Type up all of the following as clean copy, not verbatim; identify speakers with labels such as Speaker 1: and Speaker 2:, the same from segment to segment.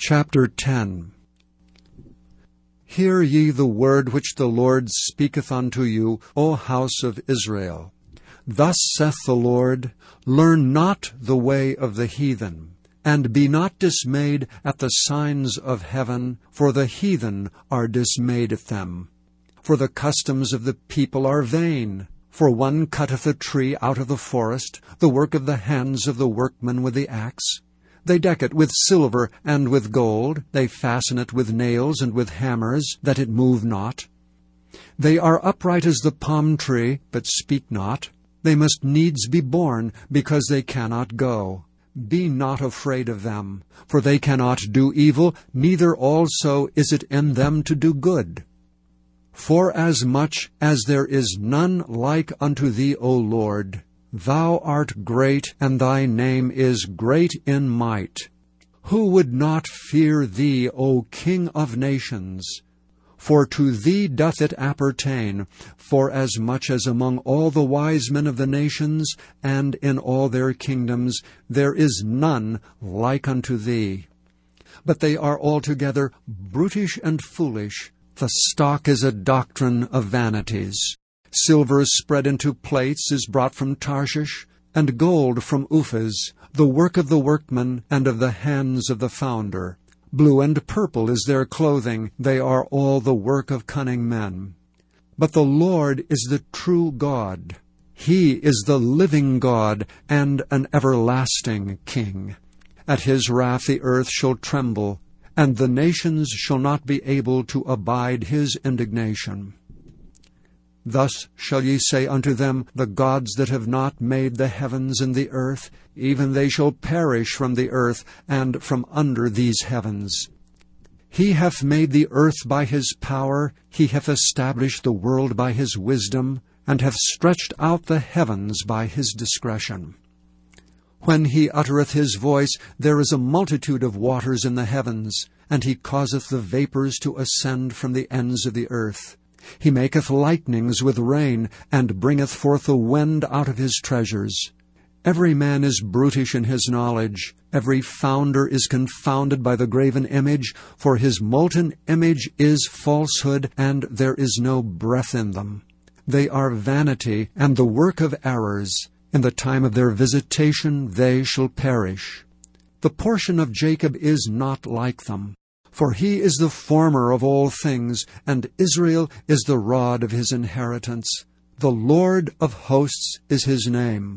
Speaker 1: Chapter 10. Hear ye the word which the Lord speaketh unto you, O house of Israel. Thus saith the Lord, Learn not the way of the heathen, and be not dismayed at the signs of heaven, for the heathen are dismayed at them. For the customs of the people are vain. For one cutteth a tree out of the forest, the work of the hands of the workman with the axe. They deck it with silver and with gold, they fasten it with nails and with hammers, that it move not. They are upright as the palm tree, but speak not. They must needs be born, because they cannot go. Be not afraid of them, for they cannot do evil, neither also is it in them to do good. Forasmuch as there is none like unto thee, O Lord, Thou art great, and thy name is great in might. Who would not fear thee, O King of nations? For to thee doth it appertain, forasmuch as among all the wise men of the nations, and in all their kingdoms, there is none like unto thee. But they are altogether brutish and foolish. The stock is a doctrine of vanities. Silver spread into plates is brought from Tarshish, and gold from Uphaz, the work of the workman and of the hands of the founder. Blue and purple is their clothing, they are all the work of cunning men. But the Lord is the true God. He is the living God and an everlasting King. At his wrath the earth shall tremble, and the nations shall not be able to abide his indignation. Thus shall ye say unto them, The gods that have not made the heavens and the earth, even they shall perish from the earth and from under these heavens. He hath made the earth by his power, he hath established the world by his wisdom, and hath stretched out the heavens by his discretion. When he uttereth his voice, there is a multitude of waters in the heavens, and he causeth the vapors to ascend from the ends of the earth. He maketh lightnings with rain, and bringeth forth a wind out of his treasures. Every man is brutish in his knowledge. Every founder is confounded by the graven image, for his molten image is falsehood, and there is no breath in them. They are vanity, and the work of errors. In the time of their visitation they shall perish. The portion of Jacob is not like them. For he is the former of all things, and Israel is the rod of his inheritance. The Lord of hosts is his name.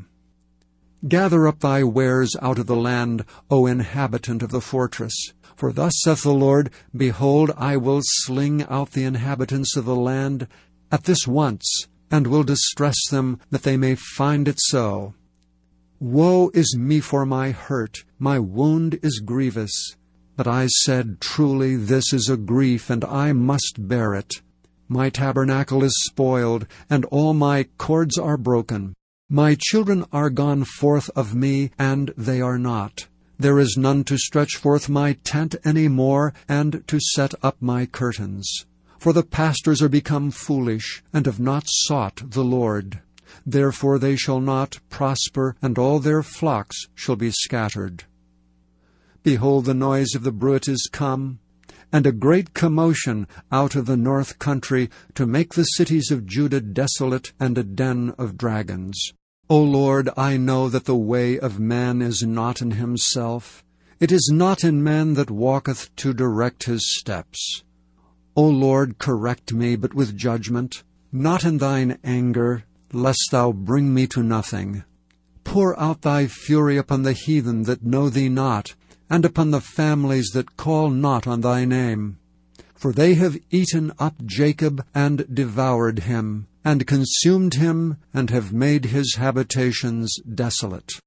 Speaker 1: Gather up thy wares out of the land, O inhabitant of the fortress. For thus saith the Lord, Behold, I will sling out the inhabitants of the land at this once, and will distress them, that they may find it so. Woe is me for my hurt, my wound is grievous. But I said, Truly this is a grief, and I must bear it. My tabernacle is spoiled, and all my cords are broken. My children are gone forth of me, and they are not. There is none to stretch forth my tent any more, and to set up my curtains. For the pastors are become foolish, and have not sought the Lord. Therefore they shall not prosper, and all their flocks shall be scattered. Behold, the noise of the bruit is come, and a great commotion out of the north country, to make the cities of Judah desolate, and a den of dragons. O Lord, I know that the way of man is not in himself. It is not in man that walketh to direct his steps. O Lord, correct me, but with judgment, not in thine anger, lest thou bring me to nothing. Pour out thy fury upon the heathen that know thee not, and upon the families that call not on thy name. For they have eaten up Jacob, and devoured him, and consumed him, and have made his habitations desolate.